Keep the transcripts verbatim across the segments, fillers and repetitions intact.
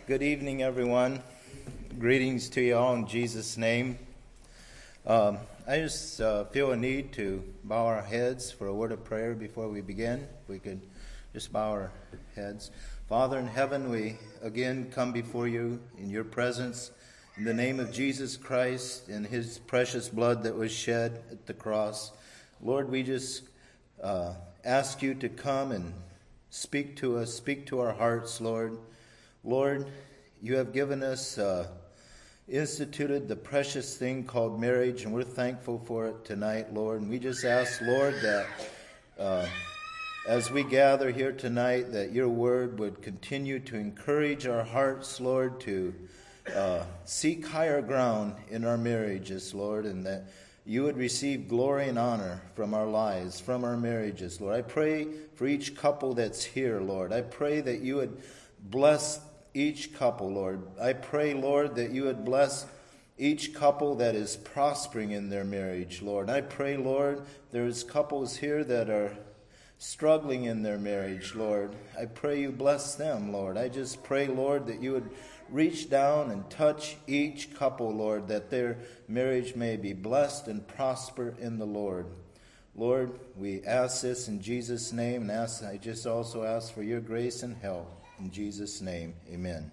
Good evening, everyone. Greetings to you all in Jesus' name. Um, I just uh, feel a need to bow our heads for a word of prayer before we begin. We could just bow our heads. Father in heaven, we again come before you in your presence in the name of Jesus Christ and his precious blood that was shed at the cross. Lord, we just uh, ask you to come and speak to us, speak to our hearts, Lord. Lord, you have given us, uh, instituted the precious thing called marriage, and we're thankful for it tonight, Lord. And we just ask, Lord, that uh, as we gather here tonight, that your word would continue to encourage our hearts, Lord, to uh, seek higher ground in our marriages, Lord, and that you would receive glory and honor from our lives, from our marriages, Lord. I pray for each couple that's here, Lord. I pray that you would bless each couple, Lord. I pray, Lord, that you would bless each couple that is prospering in their marriage, Lord. I pray, Lord, there's couples here that are struggling in their marriage, Lord. I pray you bless them, Lord. I just pray, Lord, that you would reach down and touch each couple, Lord, that their marriage may be blessed and prosper in the Lord. Lord, we ask this in Jesus' name, and ask, I just also ask for your grace and help. In Jesus' name, amen.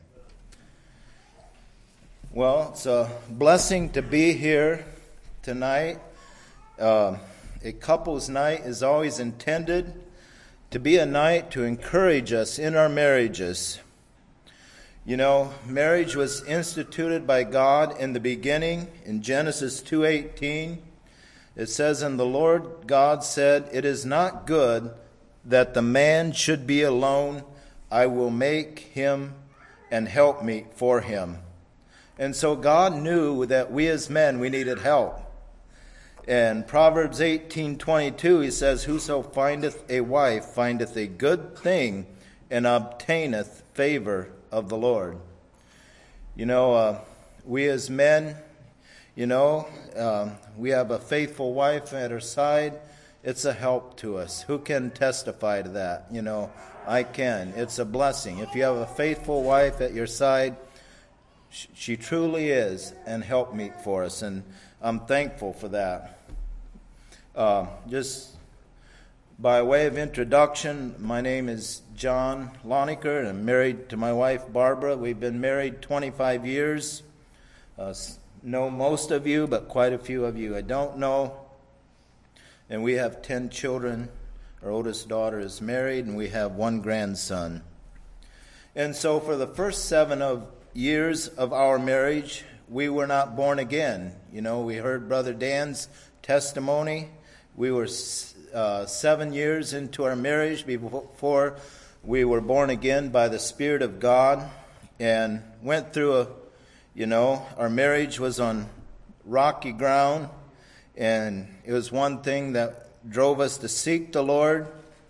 Well, it's a blessing to be here tonight. Uh, a couple's night is always intended to be a night to encourage us in our marriages. You know, marriage was instituted by God in the beginning in Genesis two eighteen. It says, "And the Lord God said, it is not good that the man should be alone. I will make him an helpmeet for him." And so God knew that we as men, we needed help. And Proverbs eighteen twenty-two, he says, "Whoso findeth a wife findeth a good thing and obtaineth favor of the Lord." You know, uh, we as men, you know, um, we have a faithful wife at our side. It's a help to us. Who can testify to that? You know, I can. It's a blessing. If you have a faithful wife at your side, sh- she truly is an helpmeet for us, and I'm thankful for that. Uh, just by way of introduction, my name is John Loniker, and I'm married to my wife Barbara. We've been married twenty-five years. Uh, know most of you, but quite a few of you I don't know. And we have ten children. Our oldest daughter is married, and we have one grandson. And so for the first seven of years of our marriage, we were not born again. You know, we heard Brother Dan's testimony. We were uh, seven years into our marriage before we were born again by the Spirit of God, and went through a, you know, our marriage was on rocky ground. And it was one thing that drove us to seek the Lord.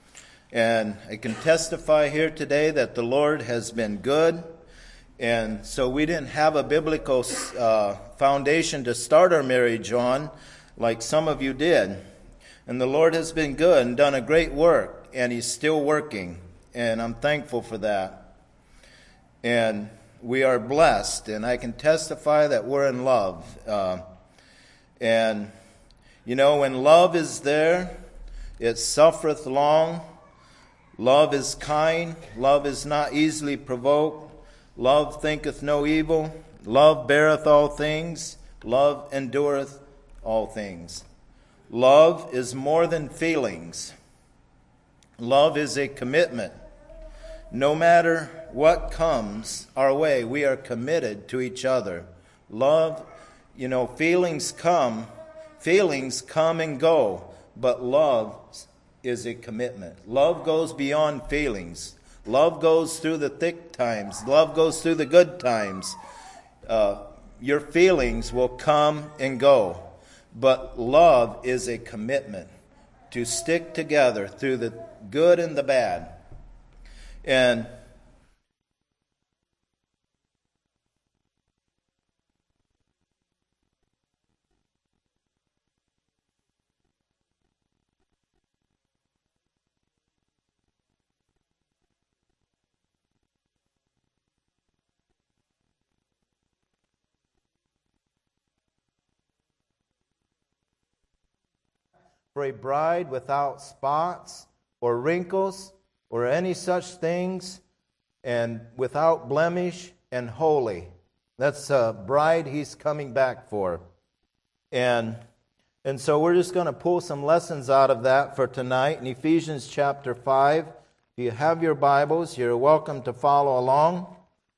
And I can testify here today that the Lord has been good. And so we didn't have a biblical uh, foundation to start our marriage on like some of you did. And the Lord has been good and done a great work. And he's still working. And I'm thankful for that. And we are blessed. And I can testify that we're in love. Uh, and... You know, when love is there, it suffereth long. Love is kind. Love is not easily provoked. Love thinketh no evil. Love beareth all things. Love endureth all things. Love is more than feelings. Love is a commitment. No matter what comes our way, we are committed to each other. Love, you know, feelings come. Feelings come and go, but love is a commitment. Love goes beyond feelings. Love goes through the thick times. Love goes through the good times. Uh, your feelings will come and go, but love is a commitment to stick together through the good and the bad. And for a bride without spots or wrinkles or any such things, and without blemish and holy. That's a bride He's coming back for. And and so we're just going to pull some lessons out of that for tonight in Ephesians chapter five. If you have your Bibles, you're welcome to follow along.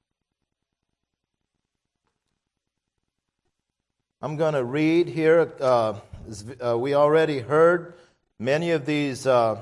I'm going to read here. Uh, uh, we already heard many of these uh,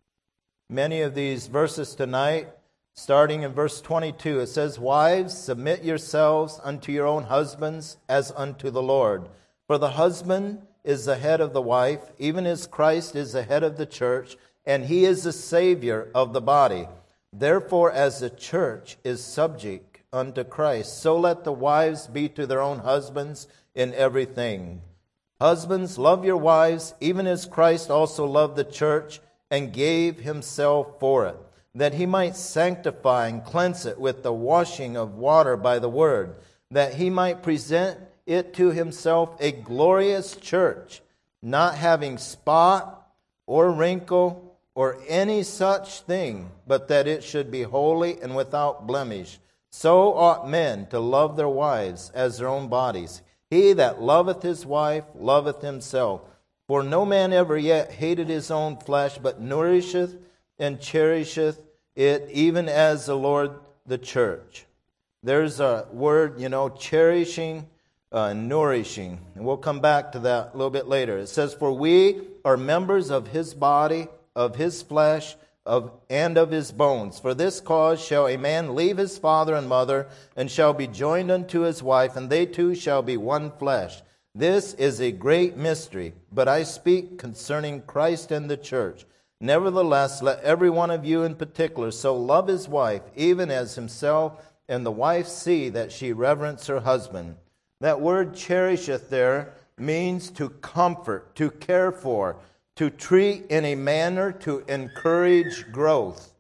many of these verses tonight. Starting in verse twenty-two, it says, "Wives, submit yourselves unto your own husbands as unto the Lord. For the husband is the head of the wife, even as Christ is the head of the church, and He is the Savior of the body. Therefore, as the church is subject unto Christ, so let the wives be to their own husbands in everything. Husbands, love your wives, even as Christ also loved the church and gave Himself for it, that He might sanctify and cleanse it with the washing of water by the word, that He might present it to Himself a glorious church, not having spot or wrinkle or any such thing, but that it should be holy and without blemish. So ought men to love their wives as their own bodies. He that loveth his wife loveth himself. For no man ever yet hated his own flesh, but nourisheth and cherisheth it, even as the Lord the church." There's a word, you know, cherishing, uh, nourishing. And we'll come back to that a little bit later. It says, "For we are members of His body, of His flesh, of and of His bones. For this cause shall a man leave his father and mother, and shall be joined unto his wife, and they two shall be one flesh. This is a great mystery, but I speak concerning Christ and the church. Nevertheless, let every one of you in particular so love his wife, even as himself, and the wife see that she reverence her husband." That word cherisheth there means to comfort, to care for, to treat in a manner to encourage growth,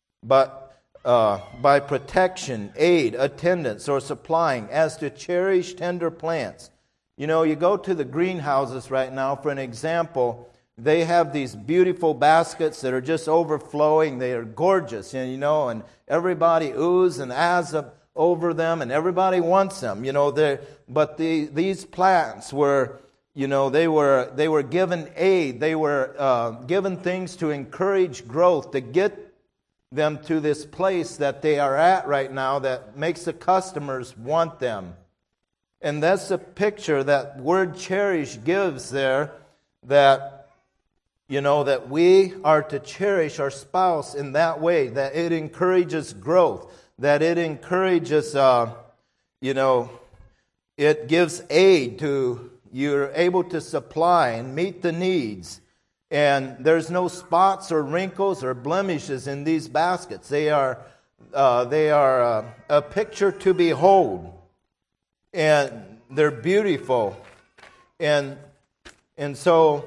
but uh, by protection, aid, attendance, or supplying, as to cherish tender plants. You know, you go to the greenhouses right now, for an example, they have these beautiful baskets that are just overflowing. They are gorgeous, and you know, and everybody oohs and ahs over them, and everybody wants them. You know, they but the these plants were, you know, they were they were given aid. They were uh, given things to encourage growth, to get them to this place that they are at right now that makes the customers want them. And that's the picture that word cherish gives there, that, you know, that we are to cherish our spouse in that way, that it encourages growth, that it encourages, uh, you know, it gives aid to, you're able to supply and meet the needs. And there's no spots or wrinkles or blemishes in these baskets. They are, uh, they are uh, a picture to behold. And they're beautiful. And, and so,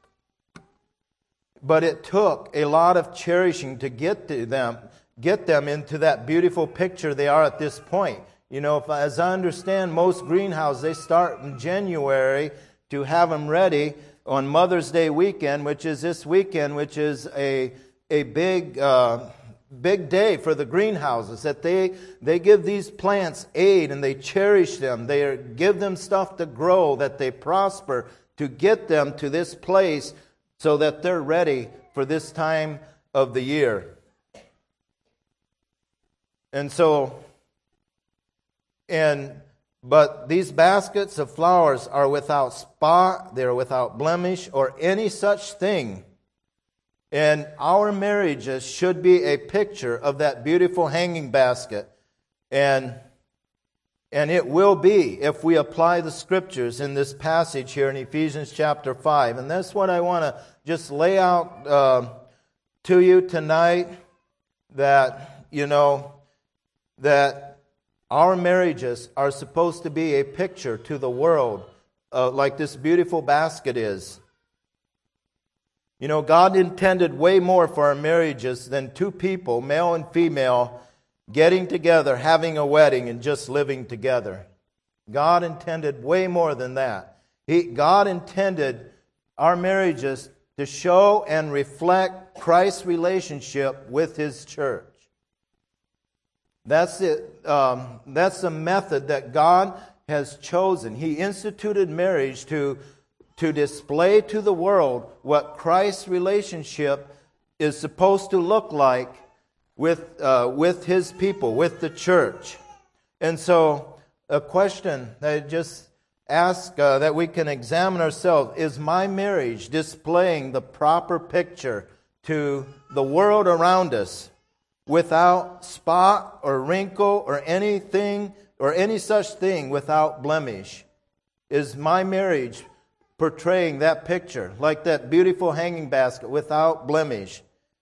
but it took a lot of cherishing to get to them, get them into that beautiful picture they are at this point. You know, if, as I understand, most greenhouses, they start in January to have them ready on Mother's Day weekend, which is this weekend, which is a a big uh, big day for the greenhouses. That they they give these plants aid and they cherish them. They are, give them stuff to grow, that they prosper, to get them to this place so that they're ready for this time of the year. And so. And but these baskets of flowers are without spot, they are without blemish or any such thing. And our marriages should be a picture of that beautiful hanging basket. And and it will be if we apply the scriptures in this passage here in Ephesians chapter five. And that's what I want to just lay out uh, to you tonight, that, you know, that our marriages are supposed to be a picture to the world, uh, like this beautiful basket is. You know, God intended way more for our marriages than two people, male and female, getting together, having a wedding, and just living together. God intended way more than that. He, God intended our marriages to show and reflect Christ's relationship with His church. That's it. Um, that's the method that God has chosen. He instituted marriage to, to display to the world what Christ's relationship is supposed to look like with, uh, with His people, with the church. And so, a question that I just ask uh, that we can examine ourselves: is my marriage displaying the proper picture to the world around us, without spot or wrinkle or anything or any such thing, without blemish? Is my marriage portraying that picture, like that beautiful hanging basket, without blemish?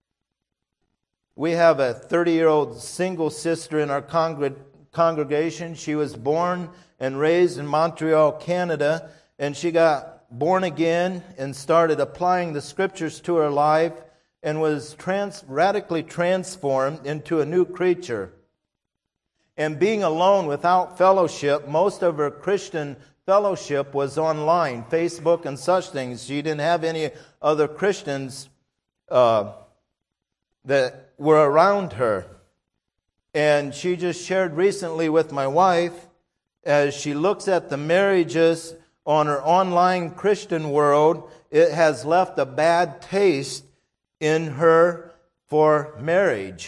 We have a thirty-year-old single sister in our congr- congregation. She was born and raised in Montreal, Canada, and she got born again and started applying the Scriptures to her life and was trans- radically transformed into a new creature. And being alone without fellowship, most of her Christian fellowship was online, Facebook and such things. She didn't have any other Christians uh, that were around her. And she just shared recently with my wife, as she looks at the marriages on her online Christian world, it has left a bad taste in her for marriage.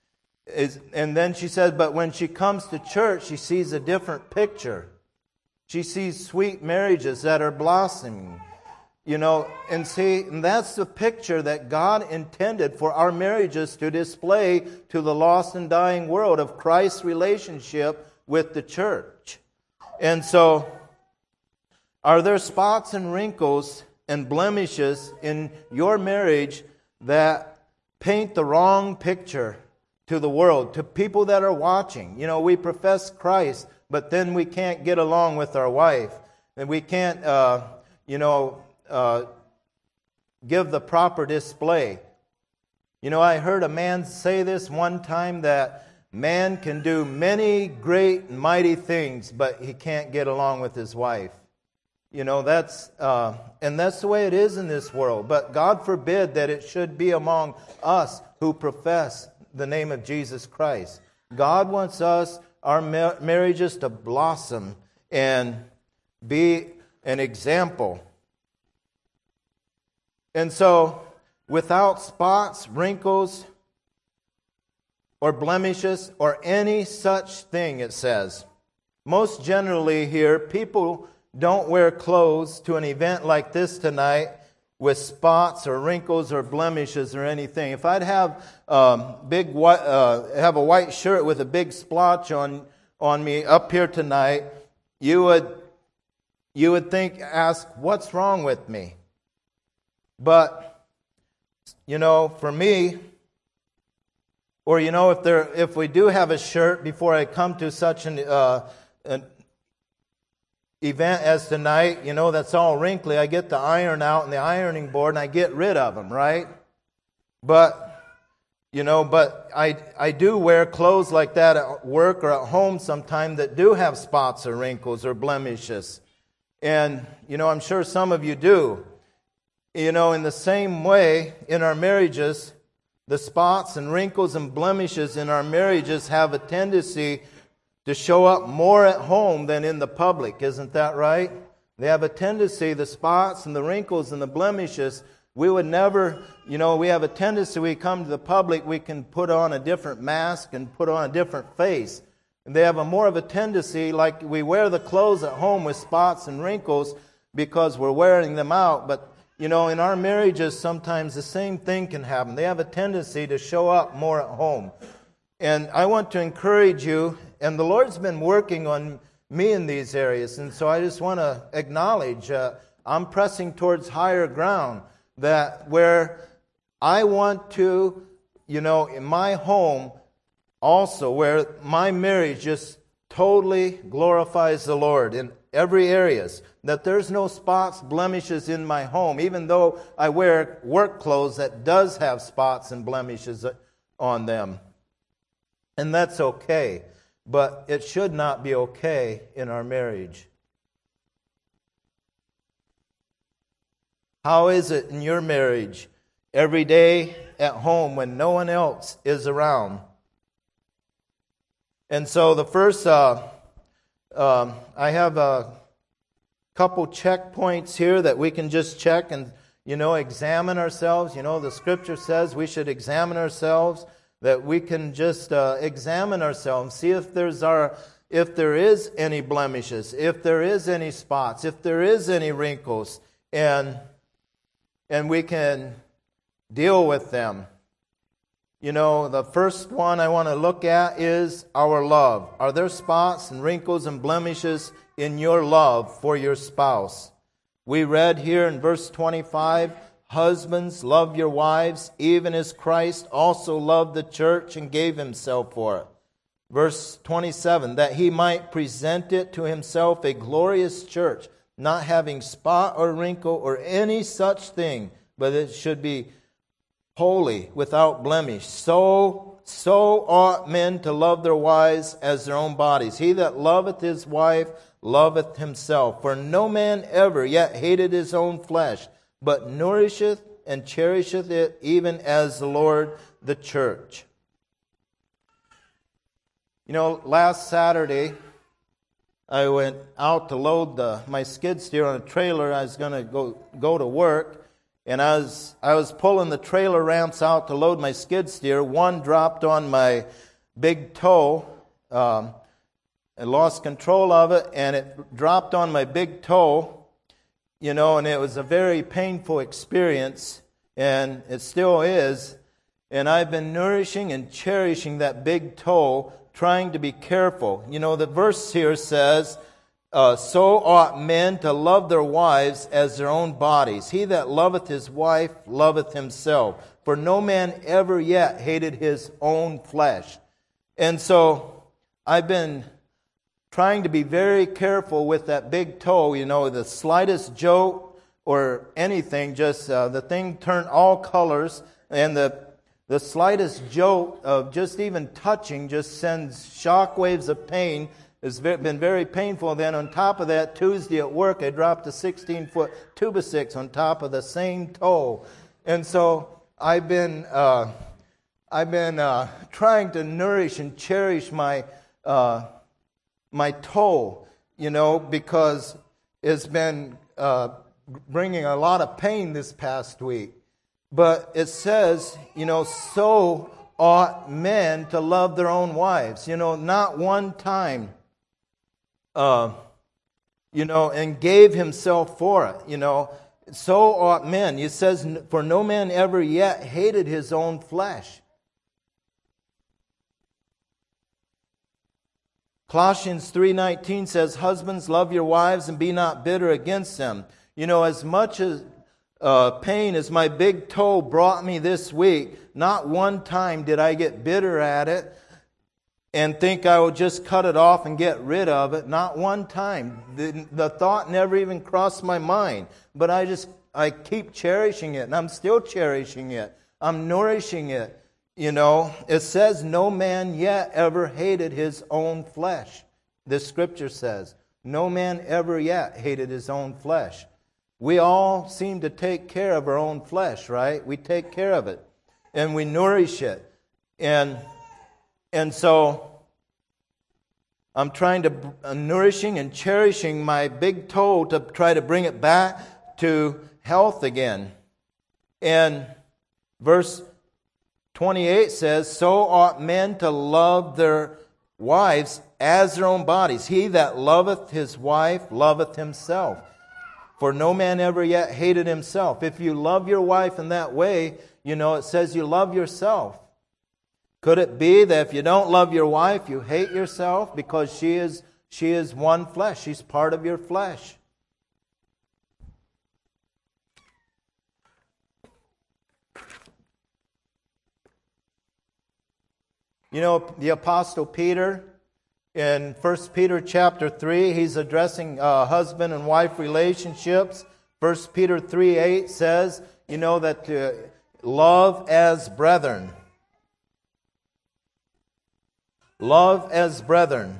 And then she said, but when she comes to church, she sees a different picture. She sees sweet marriages that are blossoming. You know, and see, and that's the picture that God intended for our marriages to display to the lost and dying world, of Christ's relationship with the church. And so, are there spots and wrinkles and blemishes in your marriage that paint the wrong picture to the world, to people that are watching? You know, we profess Christ, but then we can't get along with our wife. And we can't, uh, you know, uh, give the proper display. You know, I heard a man say this one time, that man can do many great and mighty things, but he can't get along with his wife. You know, that's, uh, and that's the way it is in this world. But God forbid that it should be among us who profess the name of Jesus Christ. God wants us, our mar- marriages, to blossom and be an example. And so, without spots, wrinkles, or blemishes, or any such thing, it says. Most generally here, people don't wear clothes to an event like this tonight with spots or wrinkles or blemishes or anything. If I'd have um, big white, uh, have a white shirt with a big splotch on on me up here tonight, you would you would think, ask, what's wrong with me? But you know, for me, or you know, if there if we do have a shirt, before I come to such an, uh, an event as tonight, you know, that's all wrinkly, I get the iron out and the ironing board and I get rid of them, right? But, you know, but I, I do wear clothes like that at work or at home sometime that do have spots or wrinkles or blemishes. And, you know, I'm sure some of you do. You know, in the same way, in our marriages, the spots and wrinkles and blemishes in our marriages have a tendency to show up more at home than in the public. Isn't that right? They have a tendency, the spots and the wrinkles and the blemishes, we would never, you know, we have a tendency, we come to the public, we can put on a different mask and put on a different face. And they have a more of a tendency, like we wear the clothes at home with spots and wrinkles because we're wearing them out. But, you know, in our marriages, sometimes the same thing can happen. They have a tendency to show up more at home. And I want to encourage you, and the Lord's been working on me in these areas, and so I just want to acknowledge uh, I'm pressing towards higher ground, that where I want to, you know, in my home also, where my marriage just totally glorifies the Lord in every areas, that there's no spots, blemishes in my home, even though I wear work clothes that does have spots and blemishes on them. And that's okay. But it should not be okay in our marriage. How is it in your marriage every day at home when no one else is around? And so the first, uh, um, I have a couple checkpoints here that we can just check and, you know, examine ourselves. You know, the Scripture says we should examine ourselves, that we can just uh, examine ourselves, see if there's our, if there is any blemishes, if there is any spots, if there is any wrinkles, and and we can deal with them. You know, the first one I want to look at is our love. Are there spots and wrinkles and blemishes in your love for your spouse? We read here in verse twenty-five, husbands, love your wives, even as Christ also loved the church and gave himself for it. Verse twenty-seven, that he might present it to himself a glorious church, not having spot or wrinkle or any such thing, but it should be holy, without blemish. So, so ought men to love their wives as their own bodies. He that loveth his wife loveth himself. For no man ever yet hated his own flesh, but nourisheth and cherisheth it, even as the Lord the church. You know, last Saturday, I went out to load the, my skid steer on a trailer. I was going to go go to work. And as I was pulling the trailer ramps out to load my skid steer, one dropped on my big toe. Um, I lost control of it, and it dropped on my big toe, you know, and it was a very painful experience, and it still is. And I've been nourishing and cherishing that big toe, trying to be careful. You know, the verse here says, Uh, so ought men to love their wives as their own bodies. He that loveth his wife loveth himself. For no man ever yet hated his own flesh. And so I've been trying to be very careful with that big toe. You know, the slightest jolt or anything, just uh, the thing turned all colors, and the the slightest jolt of just even touching just sends shock waves of pain. It's been very painful. Then on top of that, Tuesday at work, I dropped a sixteen-foot Tubasix on top of the same toe. And so I've been uh, I've been uh, trying to nourish and cherish my uh, my toe, you know, because it's been uh, bringing a lot of pain this past week. But it says, you know, so ought men to love their own wives. You know, not one time. Uh, you know, and gave himself for it, you know. So ought men. It says, for no man ever yet hated his own flesh. Colossians three nineteen says, husbands, love your wives and be not bitter against them. You know, as much as uh, pain as my big toe brought me this week, not one time did I get bitter at it and think I will just cut it off and get rid of it. Not one time. The, the thought never even crossed my mind. But I just, I keep cherishing it, and I'm still cherishing it. I'm nourishing it. You know, it says no man yet ever hated his own flesh. This scripture says, no man ever yet hated his own flesh. We all seem to take care of our own flesh, right? We take care of it, and we nourish it. And And so I'm trying to, I'm nourishing and cherishing my big toe to try to bring it back to health again. And verse twenty-eight says, so ought men to love their wives as their own bodies. He that loveth his wife loveth himself. For no man ever yet hated himself. If you love your wife in that way, you know, it says you love yourself. Could it be that if you don't love your wife, you hate yourself because she is she is one flesh. She's part of your flesh. You know, the Apostle Peter, in First Peter chapter three, he's addressing uh, husband and wife relationships. First Peter three eight says, you know, that uh, love as brethren. Love as brethren.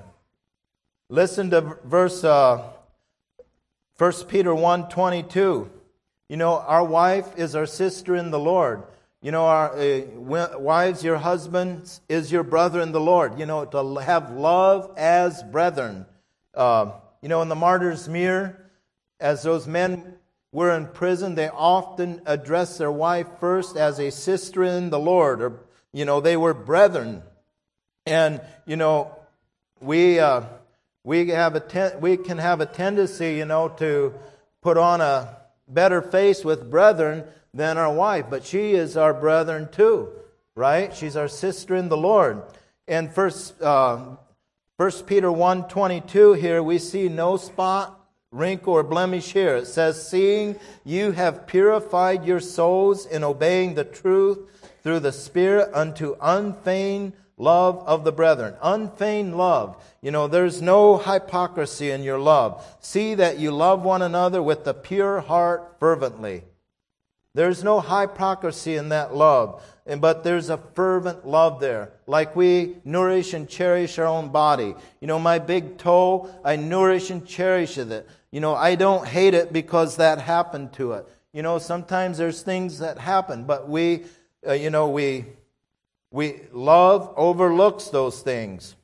Listen to verse uh, First Peter one twenty-two. You know, our wife is our sister in the Lord. You know, our uh, wives, your husband is your brother in the Lord. You know, to have love as brethren. Uh, you know, in the martyr's mirror, as those men were in prison, they often addressed their wife first as a sister in the Lord. Or, you know, they were brethren. And, you know, we uh, we have a ten- we can have a tendency, you know, to put on a better face with brethren than our wife, but she is our brethren too, right? She's our sister in the Lord. And first, uh, First Peter one twenty-two here, we see no spot, wrinkle, or blemish here. It says, seeing you have purified your souls in obeying the truth through the Spirit unto unfeigned love of the brethren. Unfeigned love. You know, there's no hypocrisy in your love. See that you love one another with a pure heart fervently. There's no hypocrisy in that love, but there's a fervent love there. Like we nourish and cherish our own body. You know, my big toe, I nourish and cherish it. You know, I don't hate it because that happened to it. You know, sometimes there's things that happen, but we, uh, you know, we, we love overlooks those things.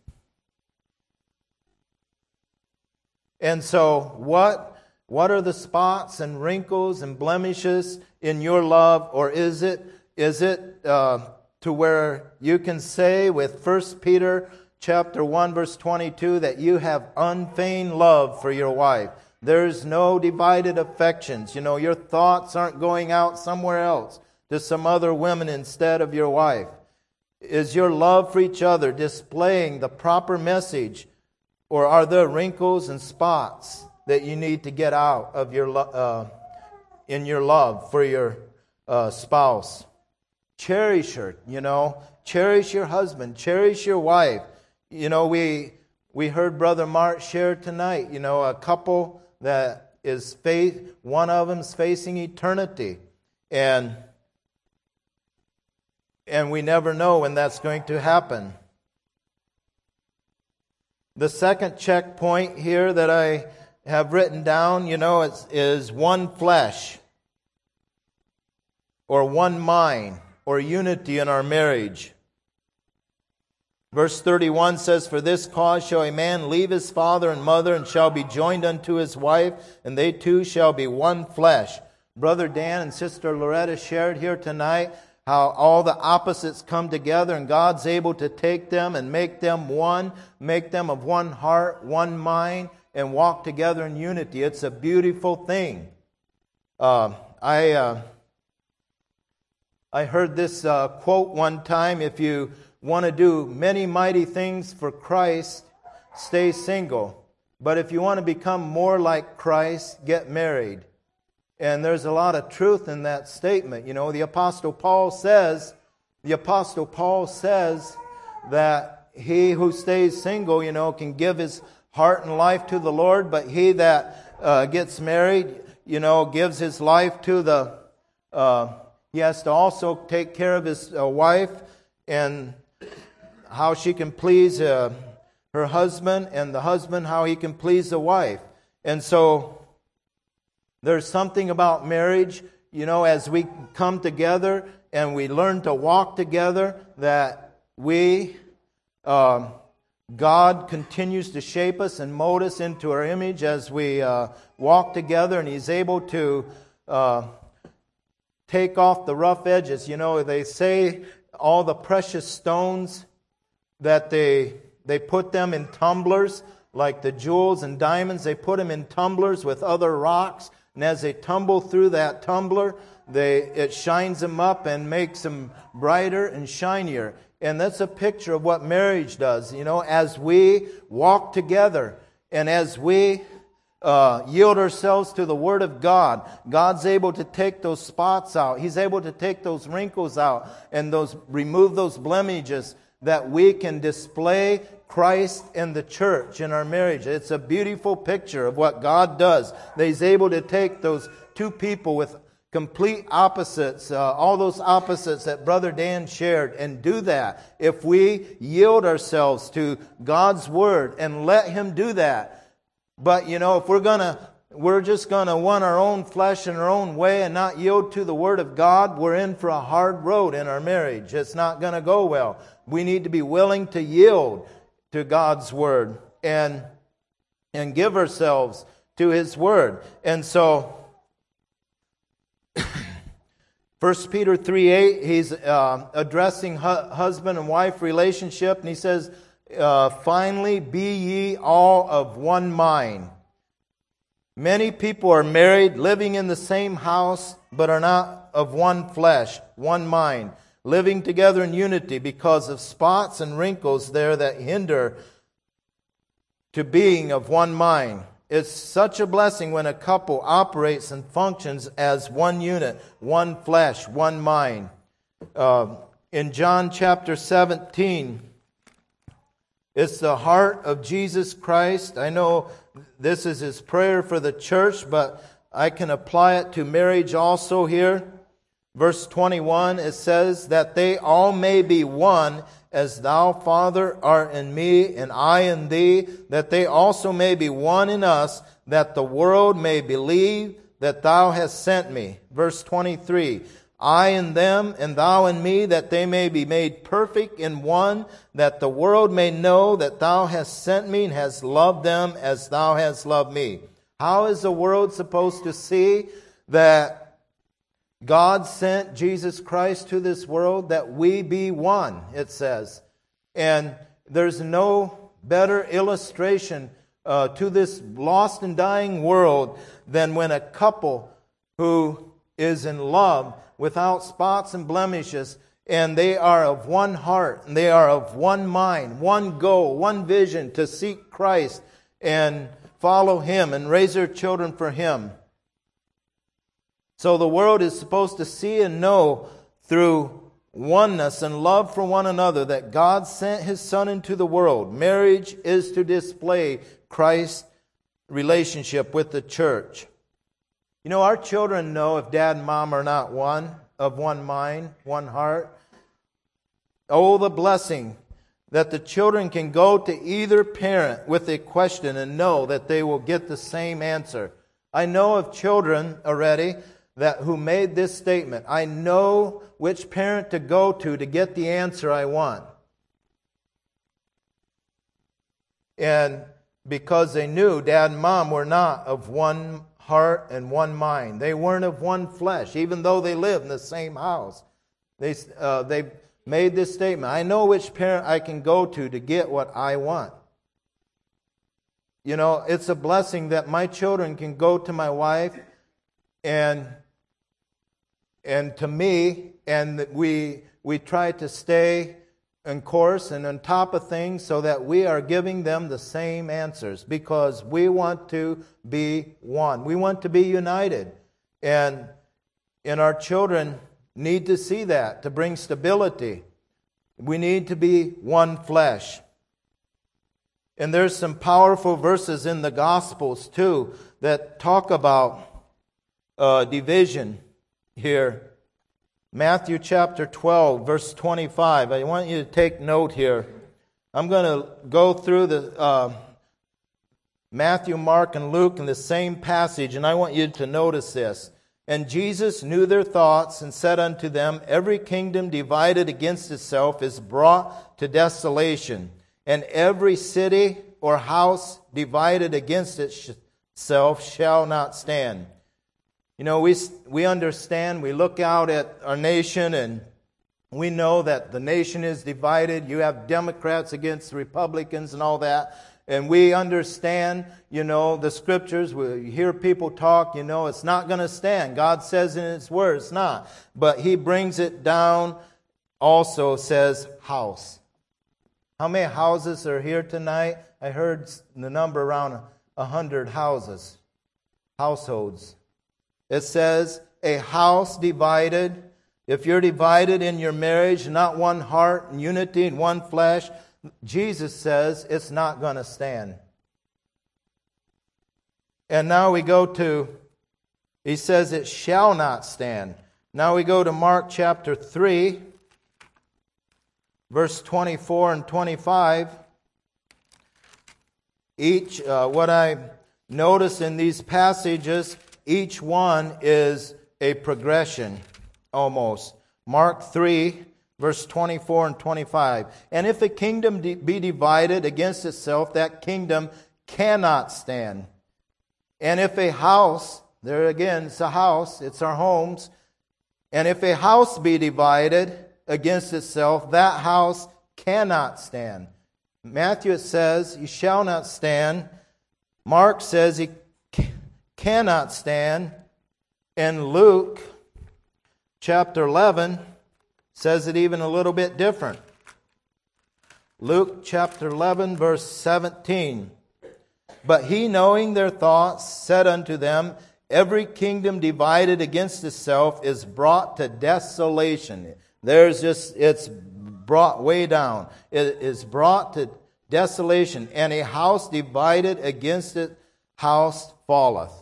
And so, what? What are the spots and wrinkles and blemishes in your love? Or is it is it uh, to where you can say with First Peter chapter one verse twenty-two that you have unfeigned love for your wife? There's no divided affections. You know, your thoughts aren't going out somewhere else to some other women instead of your wife. Is your love for each other displaying the proper message? Or are there wrinkles and spots that you need to get out of your uh, in your love for your uh, spouse? Cherish her, you know. Cherish your husband. Cherish your wife. You know, we we heard Brother Mark share tonight. You know, a couple that is faith. One of them's facing eternity, and and we never know when that's going to happen. The second checkpoint here that I have written down, you know, is, is one flesh, or one mind, or unity in our marriage. Verse thirty-one says, for this cause shall a man leave his father and mother, and shall be joined unto his wife, and they two shall be one flesh. Brother Dan and Sister Loretta shared here tonight how all the opposites come together, and God's able to take them and make them one, make them of one heart, one mind, and walk together in unity. It's a beautiful thing. Uh, I uh, I heard this uh, quote one time: if you want to do many mighty things for Christ, stay single. But if you want to become more like Christ, get married. And there's a lot of truth in that statement. You know, the Apostle Paul says, the Apostle Paul says that he who stays single, you know, can give his heart and life to the Lord, but he that uh, gets married, you know, gives his life to the, uh, he has to also take care of his uh, wife and how she can please uh, her husband, and the husband how he can please the wife. And so there's something about marriage, you know, as we come together and we learn to walk together, that we, uh, God continues to shape us and mold us into our image as we uh, walk together, and He's able to uh, take off the rough edges. You know, they say all the precious stones that they they put them in tumblers, like the jewels and diamonds, they put them in tumblers with other rocks. And as they tumble through that tumbler, they it shines them up and makes them brighter and shinier. And that's a picture of what marriage does. You know, as we walk together and as we uh, yield ourselves to the Word of God, God's able to take those spots out. He's able to take those wrinkles out and those remove those blemishes, that we can display Christ in the church, in our marriage. It's a beautiful picture of what God does. That He's able to take those two people with complete opposites, uh, all those opposites that Brother Dan shared, and do that. If we yield ourselves to God's Word and let Him do that. But, you know, if we're going to we're just going to want our own flesh and our own way and not yield to the Word of God, we're in for a hard road in our marriage. It's not going to go well. We need to be willing to yield to God's Word and, and give ourselves to His Word. And so, First Peter three eight, he's uh, addressing hu- husband and wife relationship, and he says, uh, finally, be ye all of one mind. Many people are married, living in the same house, but are not of one flesh, one mind, living together in unity because of spots and wrinkles there that hinder to being of one mind. It's such a blessing when a couple operates and functions as one unit, one flesh, one mind. Uh, in John chapter seventeen, it's the heart of Jesus Christ. I know this is His prayer for the church, but I can apply it to marriage also here. Verse twenty-one, it says that they all may be one, as thou, Father, art in me, and I in thee, that they also may be one in us, that the world may believe that thou hast sent me. Verse twenty-three, I in them, and thou in me, that they may be made perfect in one, that the world may know that thou hast sent me and hast loved them as thou hast loved me. How is the world supposed to see that God sent Jesus Christ to this world? That we be one, it says. And there's no better illustration uh, to this lost and dying world than when a couple who is in love, without spots and blemishes, and they are of one heart, and they are of one mind, one goal, one vision to seek Christ and follow Him and raise their children for Him. So the world is supposed to see and know through oneness and love for one another that God sent His Son into the world. Marriage is to display Christ's relationship with the church. You know, our children know if dad and mom are not one, of one mind, one heart. Oh, the blessing that the children can go to either parent with a question and know that they will get the same answer. I know of children already that who made this statement. I know which parent to go to to get the answer I want. And because they knew dad and mom were not of one heart and one mind. They weren't of one flesh, even though they lived in the same house. They, uh, they made this statement. I know which parent I can go to to get what I want. You know, it's a blessing that my children can go to my wife and and to me, and that we we try to stay in course and on top of things so that we are giving them the same answers, because we want to be one. We want to be united. And and our children need to see that to bring stability. We need to be one flesh. And there's some powerful verses in the Gospels too that talk about uh, division here. Matthew chapter twelve, verse twenty-five. I want you to take note here. I'm going to go through the uh, Matthew, Mark, and Luke in the same passage, and I want you to notice this. And Jesus knew their thoughts and said unto them, every kingdom divided against itself is brought to desolation, and every city or house divided against itself shall not stand. You know, we we understand, we look out at our nation and we know that the nation is divided. You have Democrats against Republicans and all that. And we understand, you know, the scriptures. We hear people talk, you know, it's not going to stand. God says in His Word it's not. But He brings it down, also says house. How many houses are here tonight? I heard the number around a hundred houses, households. It says a house divided. If you're divided in your marriage, not one heart and unity and one flesh, Jesus says it's not going to stand. And now we go to, He says it shall not stand. Now we go to Mark chapter three, verse twenty-four and twenty-five. Each, uh, what I notice in these passages, each one is a progression, almost. Mark three, verse twenty-four and twenty-five. And if a kingdom be divided against itself, that kingdom cannot stand. And if a house, there again, it's a house, it's our homes. And if a house be divided against itself, that house cannot stand. Matthew, it says, you shall not stand. Mark says he cannot stand. And Luke, chapter eleven, says it even a little bit different. Luke, chapter eleven, verse seventeen. But he, knowing their thoughts, said unto them, every kingdom divided against itself is brought to desolation. There's just, it's brought way down. It is brought to desolation. And a house divided against it, house falleth.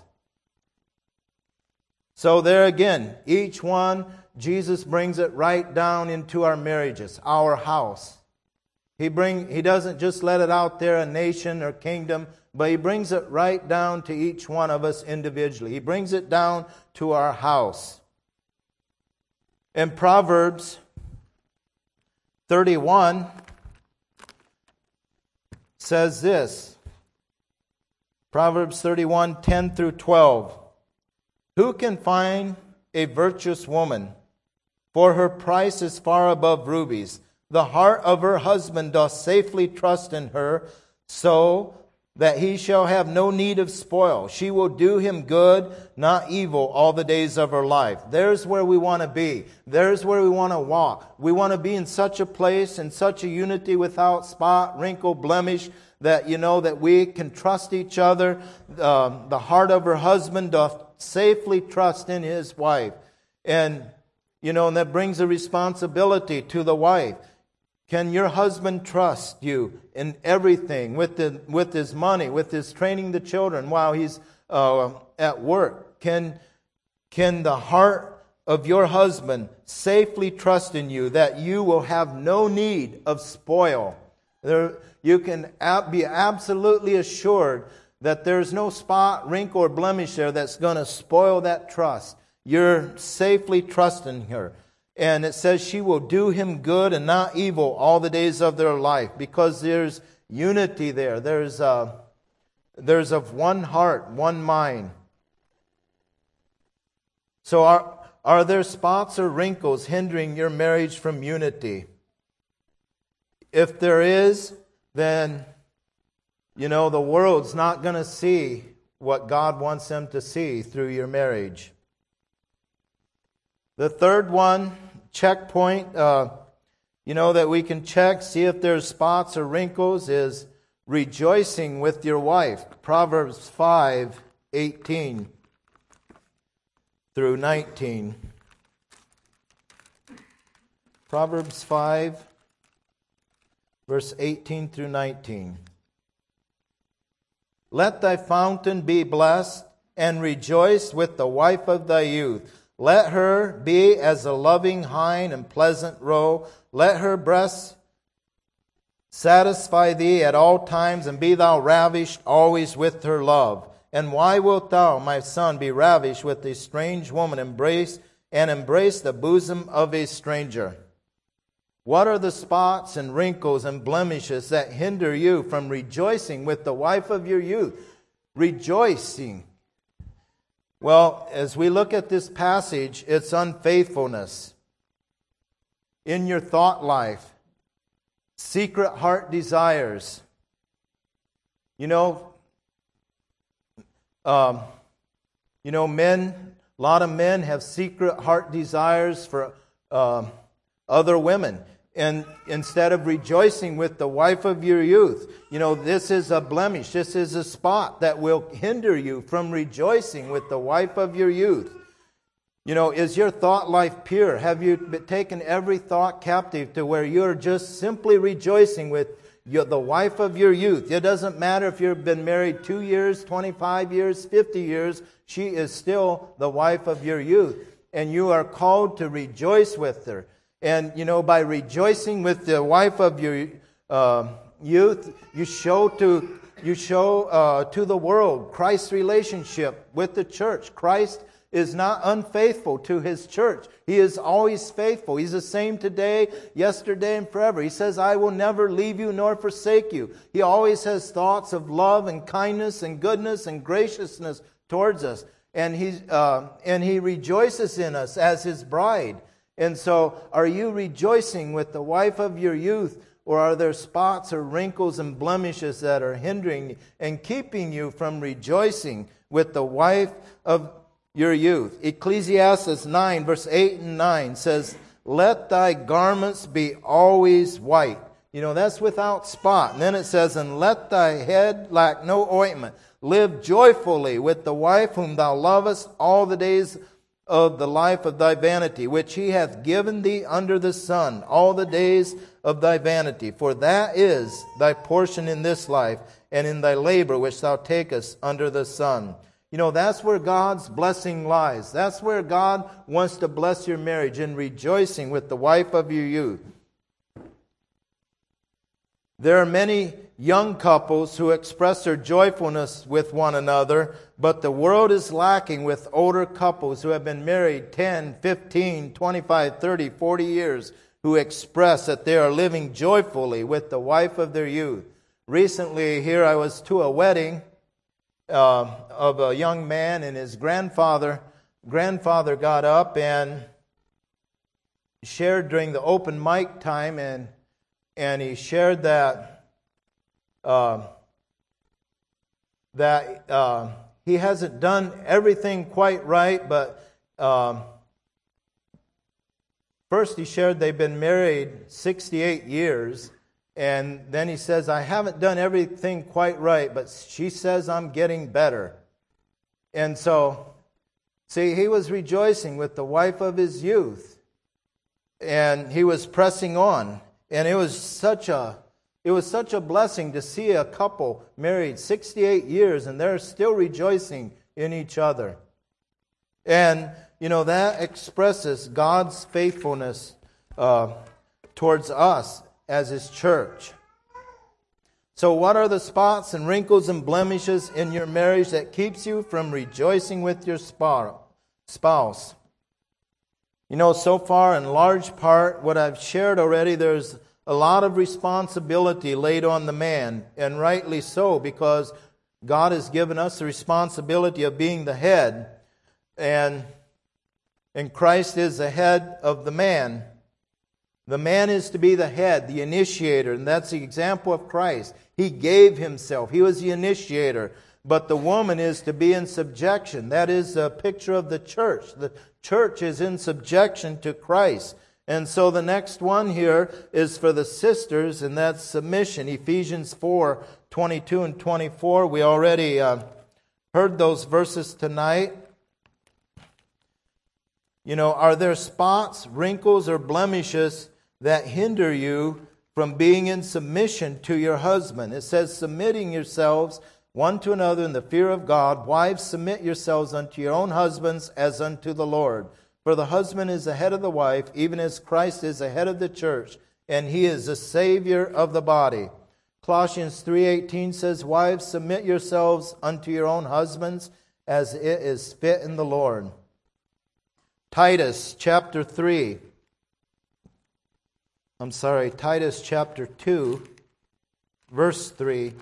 So there again, each one, Jesus brings it right down into our marriages, our house. He bring, He doesn't just let it out there, a nation or kingdom, but He brings it right down to each one of us individually. He brings it down to our house. In Proverbs thirty-one says this. Proverbs thirty-one, ten through twelve. Who can find a virtuous woman? For her price is far above rubies. The heart of her husband doth safely trust in her, so that he shall have no need of spoil. She will do him good, not evil, all the days of her life. There's where we want to be. There's where we want to walk. We want to be in such a place, in such a unity without spot, wrinkle, blemish, that, you know, that we can trust each other. Um, the heart of her husband doth safely trust in his wife. And, you know, and that brings a responsibility to the wife. Can your husband trust you in everything, with the, with his money, with his training the children while he's uh, at work? Can, can the heart of your husband safely trust in you that you will have no need of spoil? There, you can ab- be absolutely assured that there's no spot, wrinkle, or blemish there that's going to spoil that trust. You're safely trusting her. And it says she will do him good and not evil all the days of their life, because there's unity there. There's uh, there's of one heart, one mind. So are, are there spots or wrinkles hindering your marriage from unity? If there is, then, you know, the world's not going to see what God wants them to see through your marriage. The third one, checkpoint, uh, you know, that we can check, see if there's spots or wrinkles, is rejoicing with your wife. Proverbs five, eighteen through nineteen. Proverbs five, verse eighteen through nineteen. Let thy fountain be blessed, and rejoice with the wife of thy youth. Let her be as a loving hind and pleasant roe. Let her breasts satisfy thee at all times, and be thou ravished always with her love. And why wilt thou, my son, be ravished with a strange woman, embrace and embrace the bosom of a stranger? What are the spots and wrinkles and blemishes that hinder you from rejoicing with the wife of your youth? Rejoicing. Well, as we look at this passage, it's unfaithfulness in your thought life, secret heart desires. You know, um, you know, men, a lot of men have secret heart desires for uh, other women. And instead of rejoicing with the wife of your youth, you know, this is a blemish. This is a spot that will hinder you from rejoicing with the wife of your youth. You know, is your thought life pure? Have you taken every thought captive to where you're just simply rejoicing with your, the wife of your youth? It doesn't matter if you've been married two years, twenty-five years, fifty years. She is still the wife of your youth. And you are called to rejoice with her. And, you know, by rejoicing with the wife of your uh, youth, you show to you show uh, to the world Christ's relationship with the church. Christ is not unfaithful to His church. He is always faithful. He's the same today, yesterday, and forever. He says, I will never leave you nor forsake you. He always has thoughts of love and kindness and goodness and graciousness towards us. And He, uh, and He rejoices in us as His bride. And so, are you rejoicing with the wife of your youth? Or are there spots or wrinkles and blemishes that are hindering and keeping you from rejoicing with the wife of your youth? Ecclesiastes nine, verse eight and nine says, let thy garments be always white. You know, that's without spot. And then it says, and let thy head lack no ointment. Live joyfully with the wife whom thou lovest all the days of the life of thy vanity, which He hath given thee under the sun, all the days of thy vanity. For that is thy portion in this life, and in thy labor which thou takest under the sun. You know, that's where God's blessing lies. That's where God wants to bless your marriage, in rejoicing with the wife of your youth. There are many young couples who express their joyfulness with one another, but the world is lacking with older couples who have been married ten, fifteen, twenty-five, thirty, forty years, who express that they are living joyfully with the wife of their youth. Recently here I was to a wedding uh, of a young man, and his grandfather grandfather got up and shared during the open mic time, and and he shared that uh, that uh, he hasn't done everything quite right, but um, first he shared they've been married sixty-eight years, and then he says, I haven't done everything quite right, but she says I'm getting better. And so, see, he was rejoicing with the wife of his youth, and he was pressing on. And it was such a it was such a blessing to see a couple married sixty-eight years, and they're still rejoicing in each other. And, you know, that expresses God's faithfulness uh, towards us as His church. So what are the spots and wrinkles and blemishes in your marriage that keeps you from rejoicing with your spouse? You know, so far, in large part, what I've shared already, there's a lot of responsibility laid on the man, and rightly so, because God has given us the responsibility of being the head, and, and Christ is the head of the man. The man is to be the head, the initiator, and that's the example of Christ. He gave Himself. He was the initiator. But the woman is to be in subjection. That is a picture of the church. The church is in subjection to Christ. And so the next one here is for the sisters, and that's submission. Ephesians four, twenty-two and twenty-four. We already uh, heard those verses tonight. You know, are there spots, wrinkles, or blemishes that hinder you from being in submission to your husband? It says, submitting yourselves one to another in the fear of God. Wives, submit yourselves unto your own husbands as unto the Lord. For the husband is the head of the wife, even as Christ is the head of the church, and He is the Savior of the body. Colossians three eighteen says, wives, submit yourselves unto your own husbands as it is fit in the Lord. Titus chapter three. I'm sorry, Titus chapter two, verse three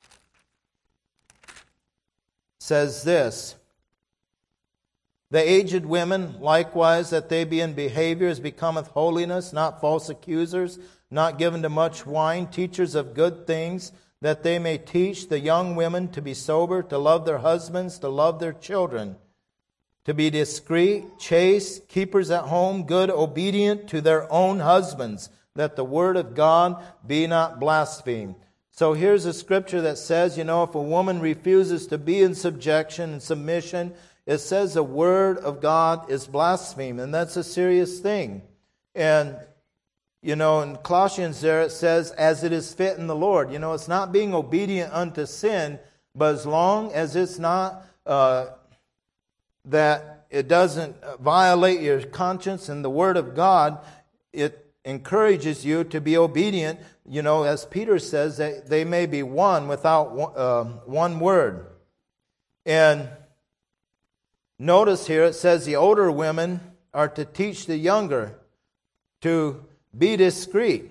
says this. The aged women, likewise, that they be in behavior as becometh holiness, not false accusers, not given to much wine, teachers of good things, that they may teach the young women to be sober, to love their husbands, to love their children, to be discreet, chaste, keepers at home, good, obedient to their own husbands, that the word of God be not blasphemed. So here's a scripture that says, you know, if a woman refuses to be in subjection and submission, it says the word of God is blasphemed, and that's a serious thing. And, you know, in Colossians there it says, as it is fit in the Lord. You know, it's not being obedient unto sin, but as long as it's not, uh, that it doesn't violate your conscience and the word of God, it encourages you to be obedient you know, as Peter says, they, they may be one without one, uh, one word. And notice here it says the older women are to teach the younger to be discreet.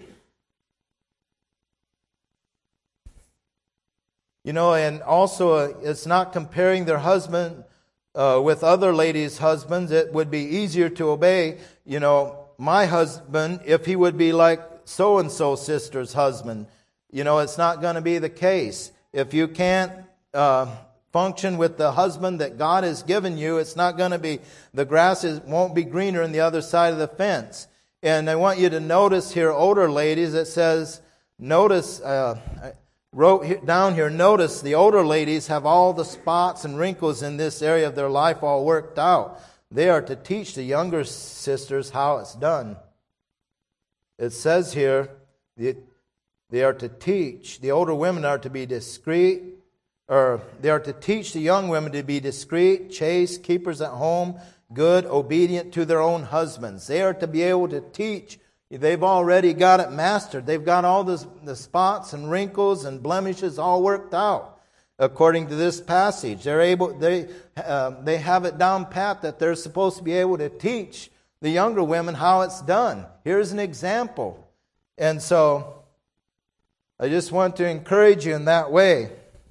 You know, and also uh, it's not comparing their husband uh, with other ladies' husbands. It would be easier to obey, you know, my husband if he would be like so-and-so sister's husband. You know, it's not going to be the case. If you can't uh, function with the husband that God has given you, it's not going to be, the grass is, won't be greener on the other side of the fence. And I want you to notice here, older ladies, it says, notice, uh, I wrote down here, notice the older ladies have all the spots and wrinkles in this area of their life all worked out. They are to teach the younger sisters how it's done. It says here, they are to teach, the older women are to be discreet, or they are to teach the young women to be discreet, chaste, keepers at home, good, obedient to their own husbands. They are to be able to teach. They've already got it mastered. They've got all this, the spots and wrinkles and blemishes all worked out. According to this passage, they're able. They uh, they have it down pat that they're supposed to be able to teach the younger women how it's done. Here's an example, and so I just want to encourage you in that way.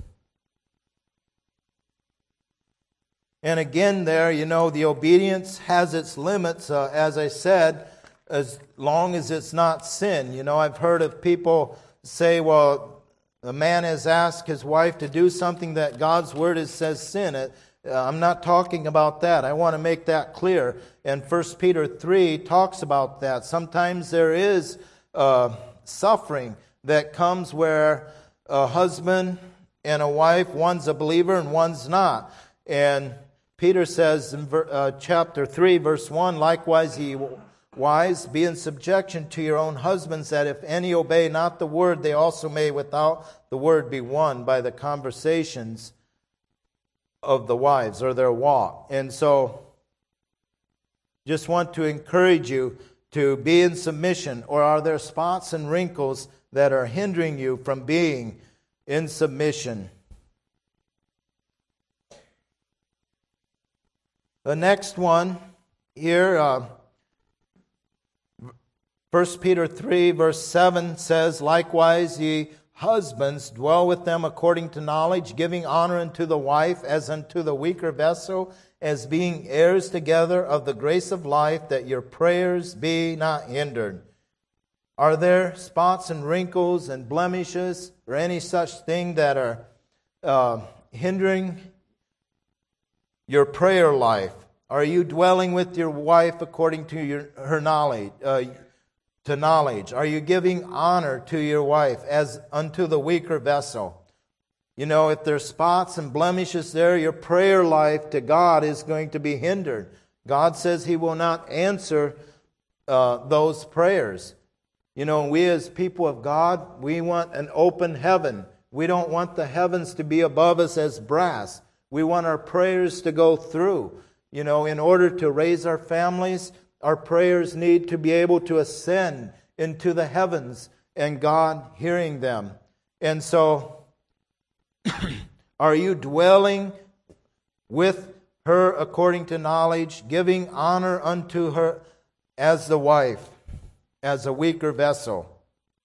And again, there, you know, the obedience has its limits. Uh, as I said, as long as it's not sin. You know, I've heard of people say, well, a man has asked his wife to do something that God's Word is, says sin. It, uh, I'm not talking about that. I want to make that clear. And First Peter three talks about that. Sometimes there is uh, suffering that comes where a husband and a wife, one's a believer and one's not. And Peter says in uh, chapter three, verse one, likewise ye wives, be in subjection to your own husbands, that if any obey not the word, they also may without the word be won by the conversations of the wives, or their walk. And so, just want to encourage you to be in submission. Or are there spots and wrinkles that are hindering you from being in submission? The next one here, uh, First Peter three, verse seven says, likewise, ye husbands, dwell with them according to knowledge, giving honor unto the wife as unto the weaker vessel, as being heirs together of the grace of life, that your prayers be not hindered. Are there spots and wrinkles and blemishes, or any such thing that are uh, hindering your prayer life? Are you dwelling with your wife according to your, her knowledge? Uh, to knowledge? Are you giving honor to your wife as unto the weaker vessel? You know, if there's spots and blemishes there, your prayer life to God is going to be hindered. God says He will not answer uh, those prayers. You know, we as people of God, we want an open heaven. We don't want the heavens to be above us as brass. We want our prayers to go through. You know, in order to raise our families, our prayers need to be able to ascend into the heavens and God hearing them. And so, are you dwelling with her according to knowledge, giving honor unto her as the wife, as a weaker vessel?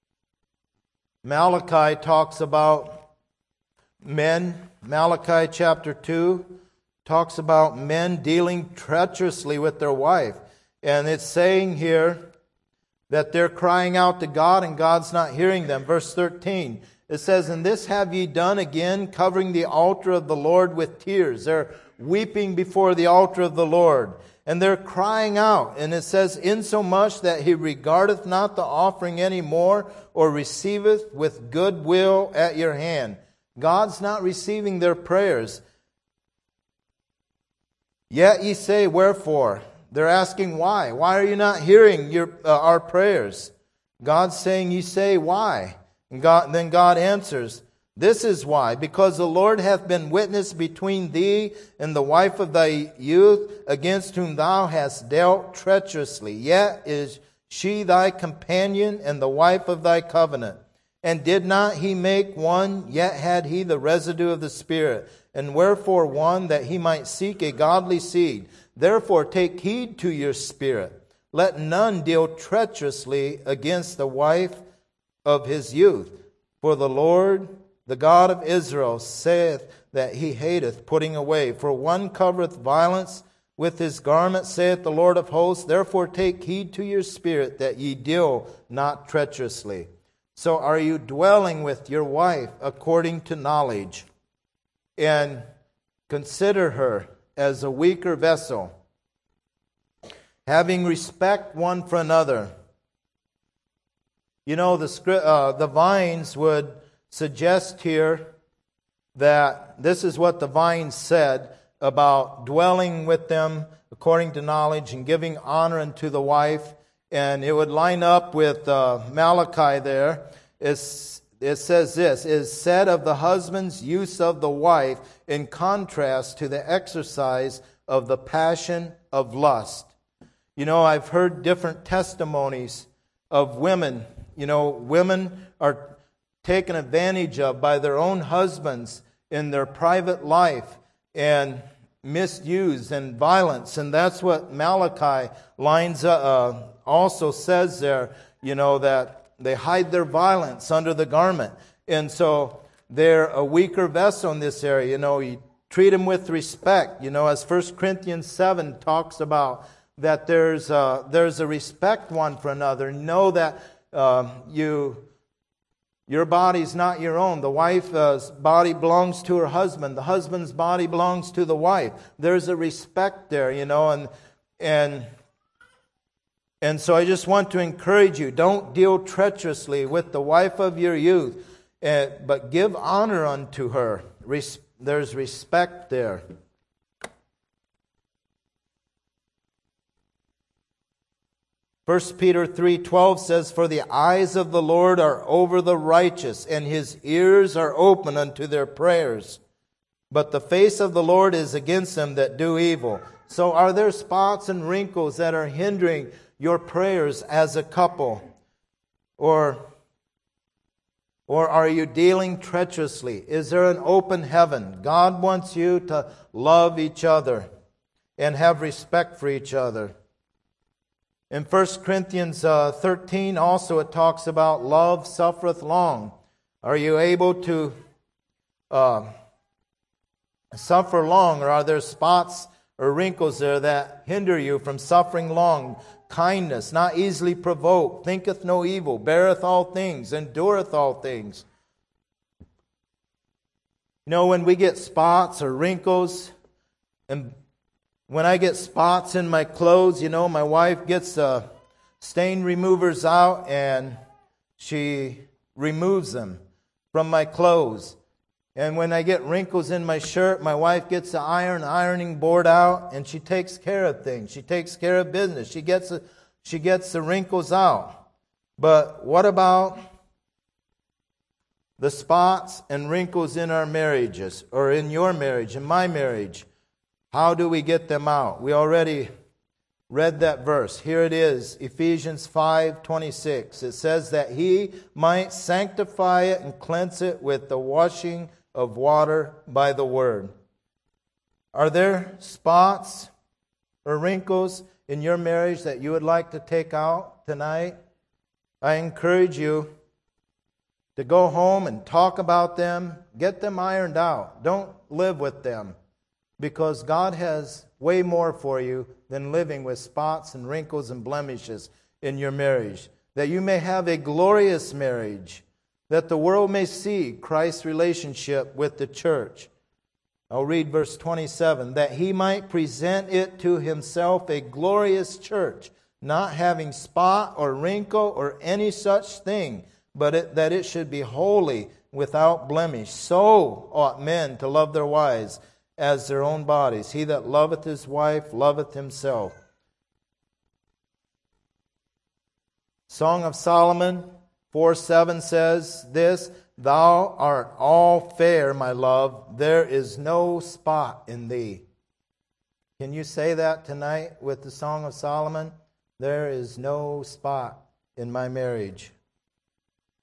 Malachi talks about men. Malachi chapter two talks about men dealing treacherously with their wife. And it's saying here that they're crying out to God and God's not hearing them. Verse thirteen, it says, and this have ye done again, covering the altar of the Lord with tears. They're weeping before the altar of the Lord. And they're crying out. And it says, insomuch that he regardeth not the offering any more, or receiveth with good will at your hand. God's not receiving their prayers. Yet ye say, wherefore? They're asking why. Why are you not hearing your uh, our prayers? God's saying, you say, why? And God, then God answers, this is why. Because the Lord hath been witness between thee and the wife of thy youth, against whom thou hast dealt treacherously. Yet is she thy companion and the wife of thy covenant. And did not he make one, yet had he the residue of the Spirit? And wherefore one, that he might seek a godly seed? Therefore take heed to your spirit. Let none deal treacherously against the wife of his youth. For the Lord, the God of Israel, saith that he hateth putting away. For one covereth violence with his garment, saith the Lord of hosts. Therefore take heed to your spirit, that ye deal not treacherously. So are you dwelling with your wife according to knowledge? And consider her as a weaker vessel, having respect one for another. You know, the, uh, the Vines would suggest here that this is what the Vines said about dwelling with them according to knowledge and giving honor unto the wife. And it would line up with uh, Malachi there. It's, it says this, is said of the husband's use of the wife in contrast to the exercise of the passion of lust. You know, I've heard different testimonies of women. You know, women are taken advantage of by their own husbands in their private life and misused and violence. And that's what Malachi lines up, uh, also says there, you know, that they hide their violence under the garment. And so they're a weaker vessel in this area. You know, you treat them with respect. You know, as First Corinthians seven talks about, that there's a, there's a respect one for another. Know that uh, you your body's not your own. The wife's body belongs to her husband. The husband's body belongs to the wife. There's a respect there, you know, and and and so I just want to encourage you, don't deal treacherously with the wife of your youth, uh, but give honor unto her. Res- there's respect there. First Peter three twelve says, for the eyes of the Lord are over the righteous, and his ears are open unto their prayers. But the face of the Lord is against them that do evil. So are there spots and wrinkles that are hindering your prayers as a couple? Or, or are you dealing treacherously? Is there an open heaven? God wants you to love each other and have respect for each other. In First Corinthians uh, thirteen, also it talks about love suffereth long. Are you able to uh, suffer long, or are there spots or wrinkles there that hinder you from suffering long? Kindness, not easily provoked, thinketh no evil, beareth all things, endureth all things. You know, when we get spots or wrinkles, and when I get spots in my clothes, you know, my wife gets uh, stain removers out and she removes them from my clothes. And when I get wrinkles in my shirt, my wife gets the iron ironing board out and she takes care of things. She takes care of business. She gets the, she gets the wrinkles out. But what about the spots and wrinkles in our marriages, or in your marriage, in my marriage? How do we get them out? We already read that verse. Here it is, Ephesians five twenty-six. It says that he might sanctify it and cleanse it with the washing of water by the word. Are there spots or wrinkles in your marriage that you would like to take out tonight? I encourage you to go home and talk about them. Get them ironed out. Don't live with them. Because God has way more for you than living with spots and wrinkles and blemishes in your marriage. That you may have a glorious marriage. That the world may see Christ's relationship with the church. I'll read verse twenty-seven. That he might present it to himself a glorious church, not having spot or wrinkle or any such thing, but it, that it should be holy, without blemish. So ought men to love their wives as their own bodies. He that loveth his wife loveth himself. Song of Solomon four seven says this, thou art all fair, my love, there is no spot in thee. Can you say that tonight with the Song of Solomon? There is no spot in my marriage.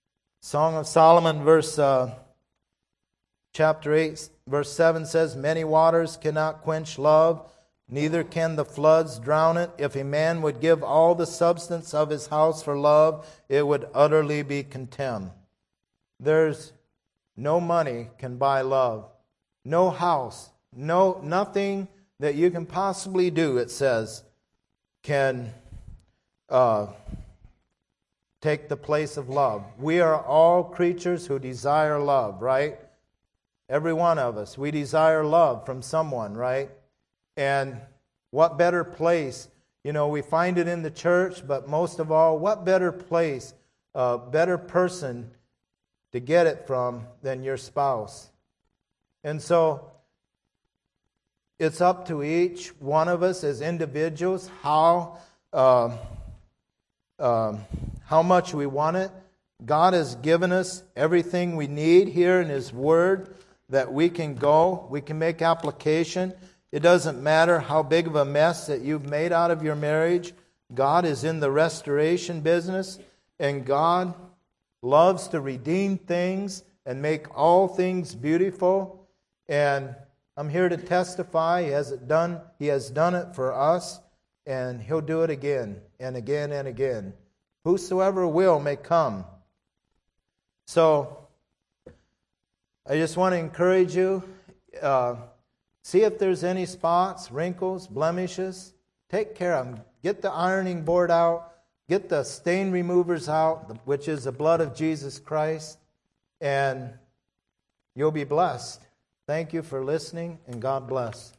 Song of Solomon, verse uh, chapter eight, verse seven says, "Many waters cannot quench love, neither can the floods drown it. If a man would give all the substance of his house for love, it would utterly be contemned." There's no money can buy love. No house, no nothing that you can possibly do, it says, can uh, take the place of love. We are all creatures who desire love, right? Every one of us. We desire love from someone, right? And what better place? You know, we find it in the church, but most of all, what better place, a uh, better person to get it from than your spouse? And so, it's up to each one of us as individuals how uh, uh, how much we want it. God has given us everything we need here in His Word that we can go, we can make application. It doesn't matter how big of a mess that you've made out of your marriage. God is in the restoration business, and God loves to redeem things and make all things beautiful. And I'm here to testify He has it done. He has done it for us, and He'll do it again and again and again. Whosoever will may come. So, I just want to encourage you, uh, see if there's any spots, wrinkles, blemishes. Take care of them. Get the ironing board out. Get the stain removers out, which is the blood of Jesus Christ, and you'll be blessed. Thank you for listening, and God bless.